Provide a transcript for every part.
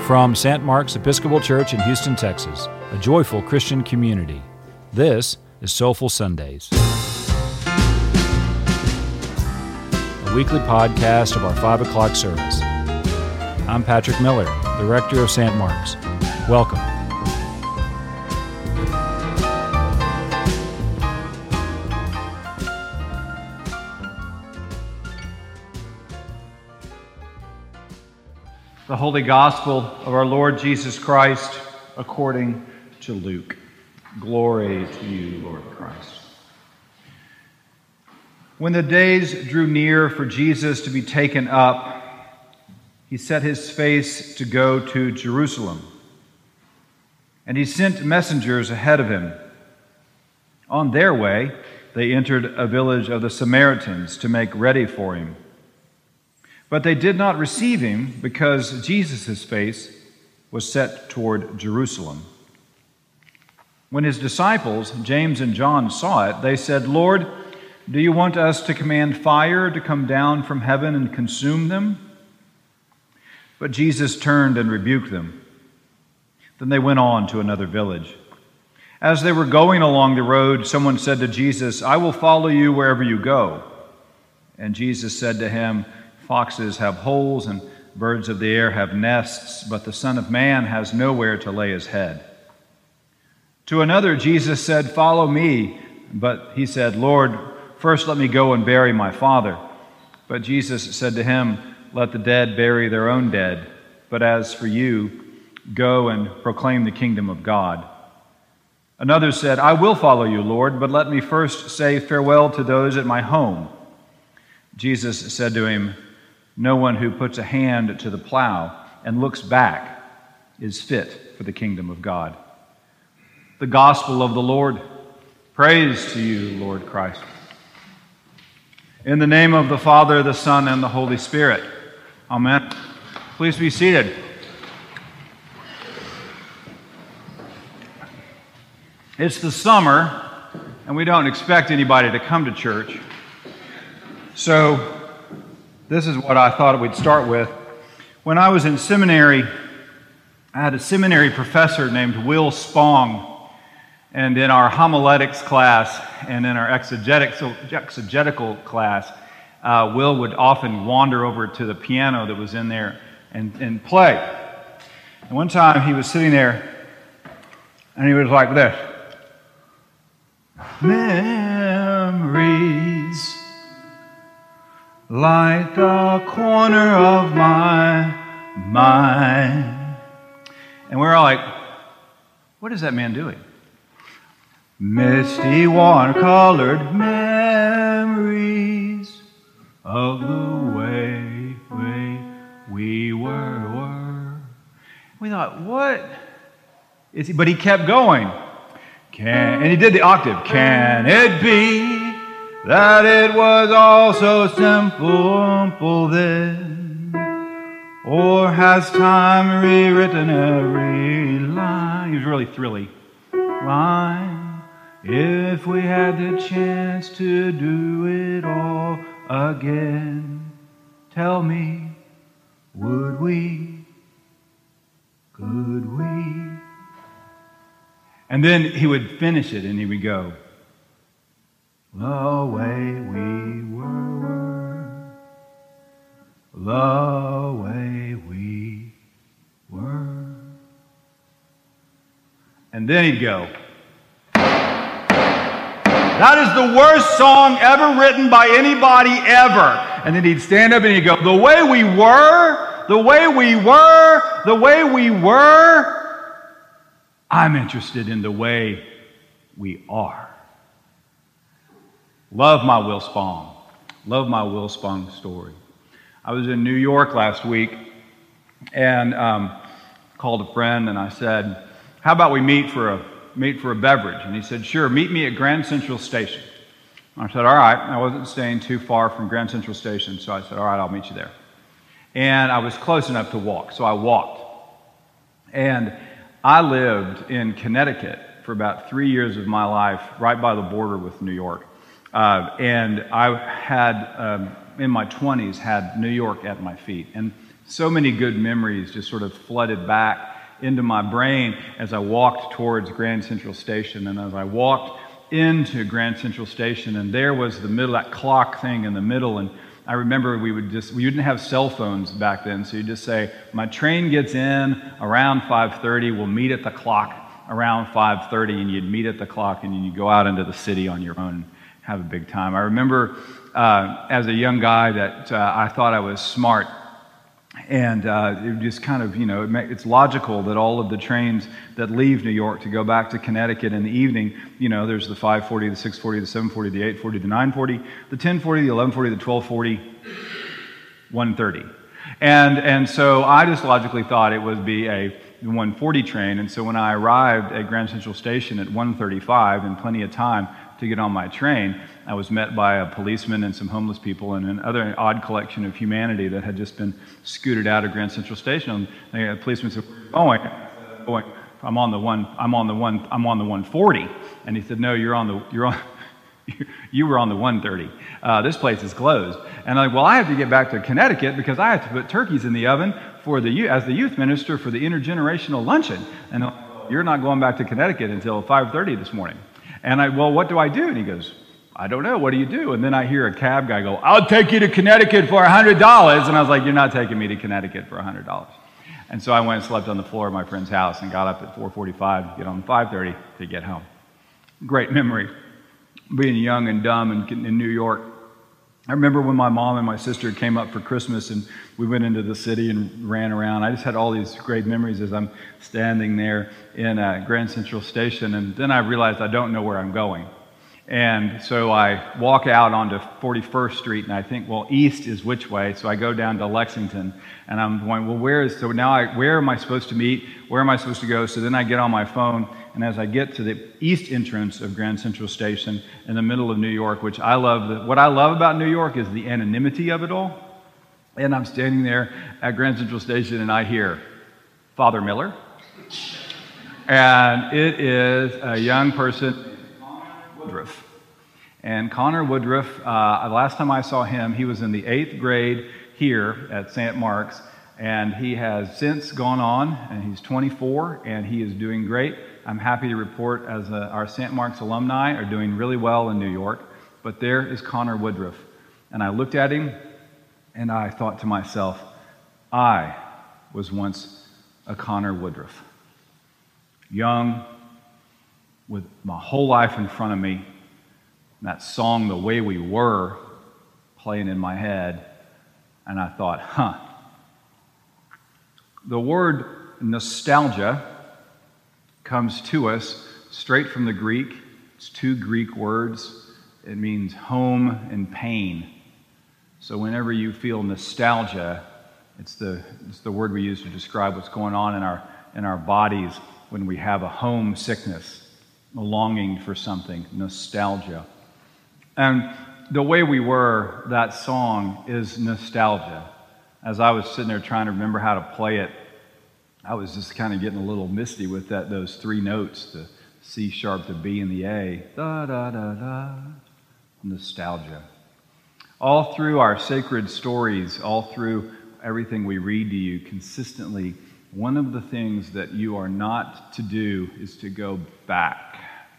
From St. Mark's Episcopal Church in Houston, Texas, a joyful Christian community, this is Soulful Sundays, a weekly podcast of our 5 o'clock service. I'm Patrick Miller, the rector of St. Mark's. Welcome. The Holy Gospel of our Lord Jesus Christ according to Luke. Glory to you, Lord Christ. When the days drew near for Jesus to be taken up, he set his face to go to Jerusalem, and he sent messengers ahead of him. On their way, they entered a village of the Samaritans to make ready for him. But they did not receive him because Jesus' face was set toward Jerusalem. When his disciples, James and John, saw it, they said, "Lord, do you want us to command fire to come down from heaven and consume them?" But Jesus turned and rebuked them. Then they went on to another village. As they were going along the road, someone said to Jesus, "I will follow you wherever you go." And Jesus said to him, "Foxes have holes and birds of the air have nests, but the Son of Man has nowhere to lay his head." To another, Jesus said, "Follow me." But he said, "Lord, first let me go and bury my father." But Jesus said to him, "Let the dead bury their own dead. But as for you, go and proclaim the kingdom of God." Another said, "I will follow you, Lord, but let me first say farewell to those at my home." Jesus said to him, "No one who puts a hand to the plow and looks back is fit for the kingdom of God." The gospel of the Lord. Praise to you, Lord Christ. In the name of the Father, the Son, and the Holy Spirit. Amen. Please be seated. It's the summer, and we don't expect anybody to come to church. So, this is what I thought we'd start with. When I was in seminary, I had a seminary professor named Will Spong, and in our homiletics class and in our exegetical class, Will would often wander over to the piano that was in there and play. And one time he was sitting there, and he was like this. Memories light the corner of my mind. And we're all like, what is that man doing? Misty watercolored memories of the way we were. We thought, what is he? But he kept going. And he did the octave. Can it be that it was all so simple then? Or has time rewritten every line? He was really thrilly. Line. If we had the chance to do it all again, tell me, would we? Could we? And then he would finish it and he would go, "The way we were, the way we were." And then he'd go, "That is the worst song ever written by anybody ever." And then he'd stand up and he'd go, "The way we were, the way we were, the way we were. I'm interested in the way we are." Love my Will Spong. Love my Will Spong story. I was in New York last week and called a friend and I said, "How about we meet for a beverage?" And he said, "Sure, meet me at Grand Central Station." I said, "All right." I wasn't staying too far from Grand Central Station, so I said, "All right, I'll meet you there." And I was close enough to walk, so I walked. And I lived in Connecticut for about 3 years of my life, right by the border with New York. And I had, in my 20s, had New York at my feet. And so many good memories just sort of flooded back into my brain as I walked towards Grand Central Station. And as I walked into Grand Central Station, and there was the middle, that clock thing in the middle, and I remember we didn't have cell phones back then, so you just say, my train gets in around 5:30, we'll meet at the clock around 5:30, and you'd meet at the clock, and you'd go out into the city on your own and have a big time. I remember as a young guy that I thought I was smart, and it just kind of, it's logical that all of the trains that leave New York to go back to Connecticut in the evening, there's the 5:40, the 6:40, the 7:40, the 8:40, the 9:40, the 10:40, the 11:40, the 12:40, 1:30. And so I just logically thought it would be a 1:40 train, and so when I arrived at Grand Central Station at 1:35, in plenty of time to get on my train, I was met by a policeman and some homeless people and another odd collection of humanity that had just been scooted out of Grand Central Station. And the policeman said, "Where are you going?" I'm on the 140. And he said, "No, you were on the 130. This place is closed." And I'm like, "Well, I have to get back to Connecticut because I have to put turkeys in the oven as the youth minister for the intergenerational luncheon." And I'm like, "You're not going back to Connecticut until 5:30 this morning." And well, what do I do? And he goes, "I don't know. What do you do?" And then I hear a cab guy go, "I'll take you to Connecticut for $100. And I was like, "You're not taking me to Connecticut for $100. And so I went and slept on the floor of my friend's house and got up at 4:45 to get on 5:30 to get home. Great memory, being young and dumb in New York. I remember when my mom and my sister came up for Christmas and we went into the city and ran around. I just had all these great memories as I'm standing there in Grand Central Station, and then I realized I don't know where I'm going. And so I walk out onto 41st Street, and I think, well, east is which way? So I go down to Lexington, and I'm going, well, where am I supposed to meet? Where am I supposed to go? So then I get on my phone, and as I get to the east entrance of Grand Central Station in the middle of New York, which I love, what I love about New York is the anonymity of it all. And I'm standing there at Grand Central Station, and I hear, "Father Miller." And it is a young person, Woodruff. And Connor Woodruff, the last time I saw him, he was in the 8th grade here at St. Mark's, and he has since gone on, and he's 24, and he is doing great. I'm happy to report as our St. Mark's alumni are doing really well in New York, but there is Connor Woodruff. And I looked at him, and I thought to myself, I was once a Connor Woodruff. Young, with my whole life in front of me, that song, "The Way We Were," playing in my head, and I thought, The word nostalgia comes to us straight from the Greek. It's 2 Greek words. It means home and pain. So whenever you feel nostalgia, it's the word we use to describe what's going on in our bodies when we have a homesickness, a longing for something, nostalgia. And "The Way We Were," that song, is nostalgia. As I was sitting there trying to remember how to play it, I was just kind of getting a little misty with those 3 notes, the C sharp, the B, and the A. Da, da, da, da. Nostalgia. All through our sacred stories, all through everything we read to you consistently, one of the things that you are not to do is to go back.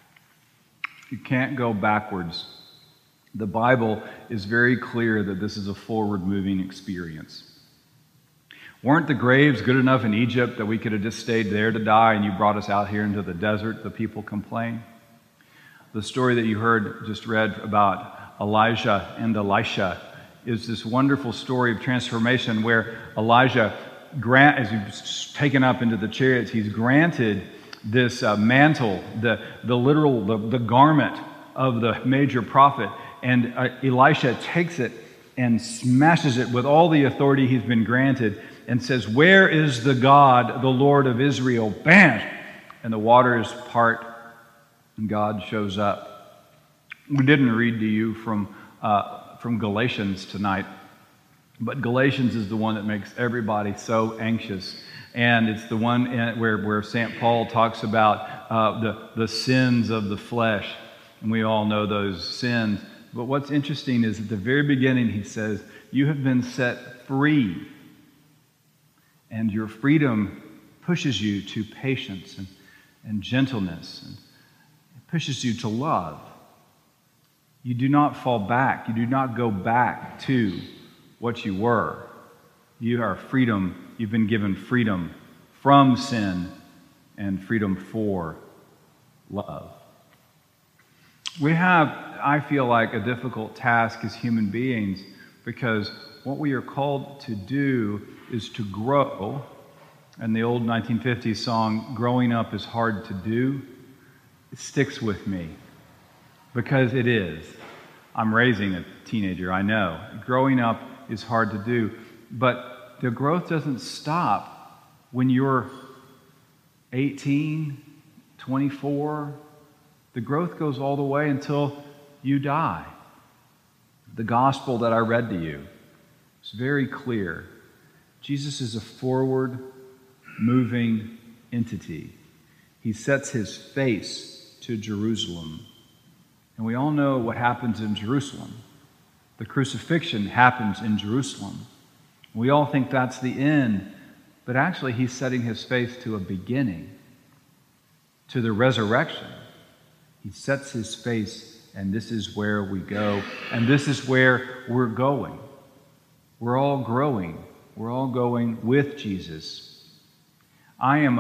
You can't go backwards. The Bible is very clear that this is a forward-moving experience. Weren't the graves good enough in Egypt that we could have just stayed there to die and you brought us out here into the desert? The people complain. The story that you just read about Elijah and Elisha is this wonderful story of transformation where Elijah, as he's taken up into the chariots, he's granted this mantle, the garment of the major prophet, and Elisha takes it and smashes it with all the authority he's been granted and says, "Where is the God, the Lord of Israel?" Bam! And the waters part, and God shows up. We didn't read to you from Galatians tonight, but Galatians is the one that makes everybody so anxious. And it's the one where St. Paul talks about the sins of the flesh. And we all know those sins. But what's interesting is at the very beginning he says, you have been set free And your freedom pushes you to patience and gentleness, and it pushes you to love. You do not fall back. You do not go back to what you were. You are freedom. You've been given freedom from sin and freedom for love. We have, I feel like, a difficult task as human beings, because what we are called to do is to grow. And the old 1950s song, "Growing Up is Hard to Do," it sticks with me, because it is. I'm raising a teenager, I know. Growing up is hard to do, but the growth doesn't stop when you're 18, 24. The growth goes all the way until you die. The gospel that I read to you is very clear. Jesus is a forward-moving entity. He sets his face to Jerusalem. And we all know what happens in Jerusalem. The crucifixion happens in Jerusalem. We all think that's the end, but actually he's setting his face to a beginning, to the resurrection. He sets his face, and this is where we go, and this is where we're going. We're all growing. We're all going with Jesus. I am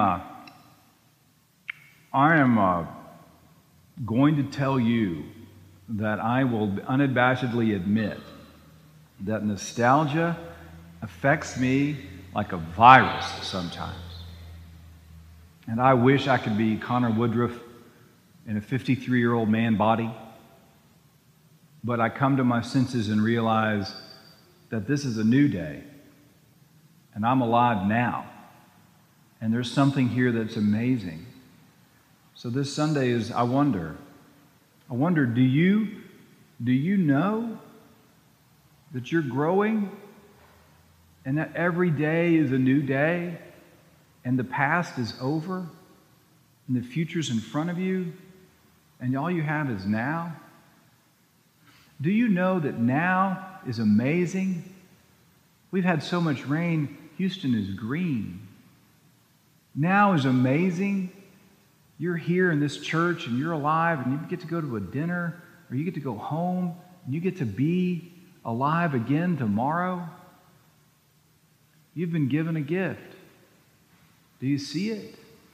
going to tell you that I will unabashedly admit that nostalgia affects me like a virus sometimes. And I wish I could be Connor Woodruff in a 53-year-old man body. But I come to my senses and realize that this is a new day, and I'm alive now. And there's something here that's amazing. So this Sunday is, I wonder, do you know that you're growing and that every day is a new day and the past is over and the future's in front of you and all you have is now? Do you know that now is amazing? We've had so much rain, Houston is green. Now is amazing. You're here in this church and you're alive and you get to go to a dinner or you get to go home and you get to be alive again tomorrow. You've been given a gift. Do you see it?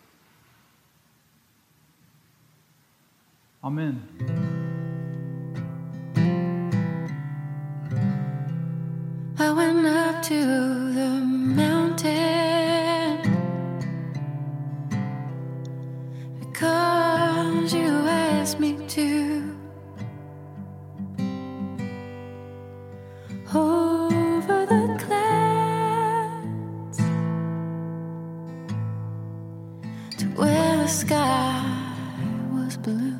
Amen. I went up to the mountain because you asked me to. Over the clouds to where the sky was blue,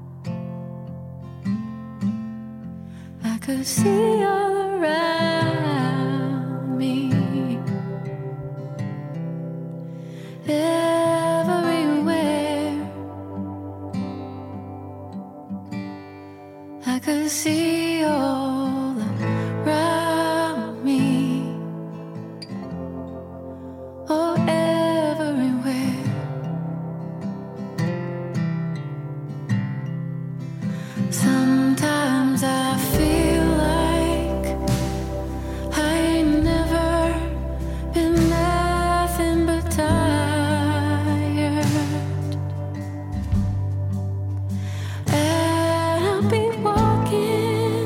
I could see all around me, everywhere. I could see all around me, oh, everywhere. Sometimes I feel like I ain't never been nothing but tired, and I'll be walking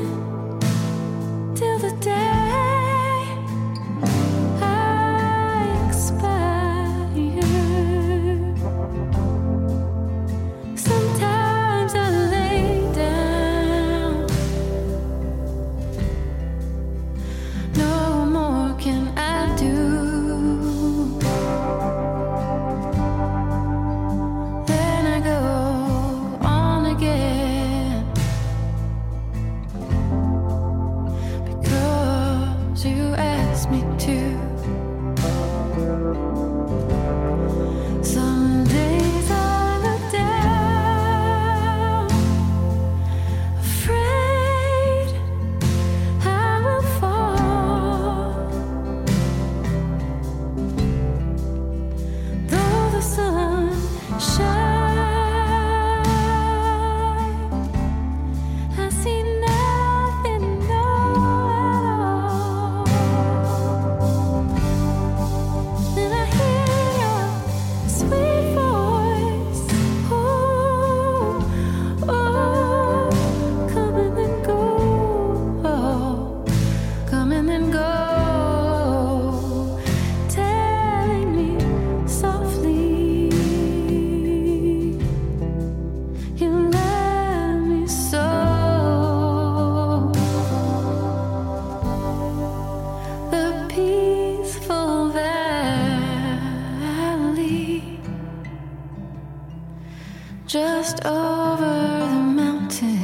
just over the mountain.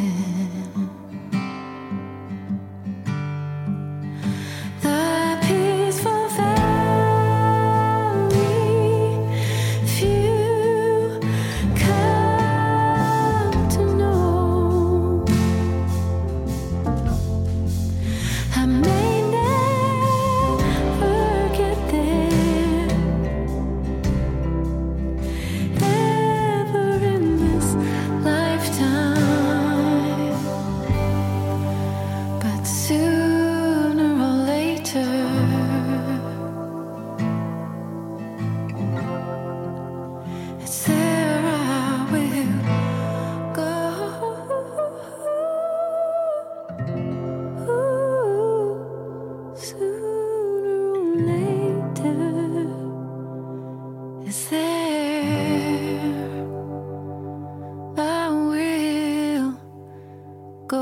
The peaceful valley, few come to know. I may never get there, ever in this lifetime, but sooner or later, it's there I will go. Sooner or later, it's there I will go.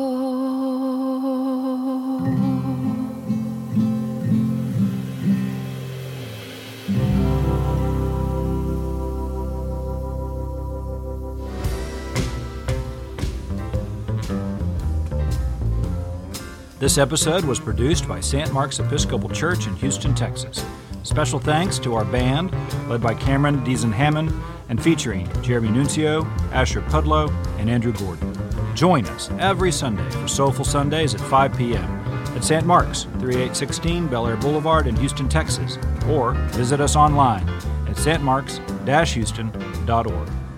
This episode was produced by St. Mark's Episcopal Church in Houston, Texas. Special thanks to our band, led by Cameron Deason-Hammond, and featuring Jeremy Nuncio, Asher Pudlow, and Andrew Gordon. Join us every Sunday for Soulful Sundays at 5 p.m. at St. Mark's, 3816 Bel Air Boulevard in Houston, Texas, or visit us online at stmarks-houston.org.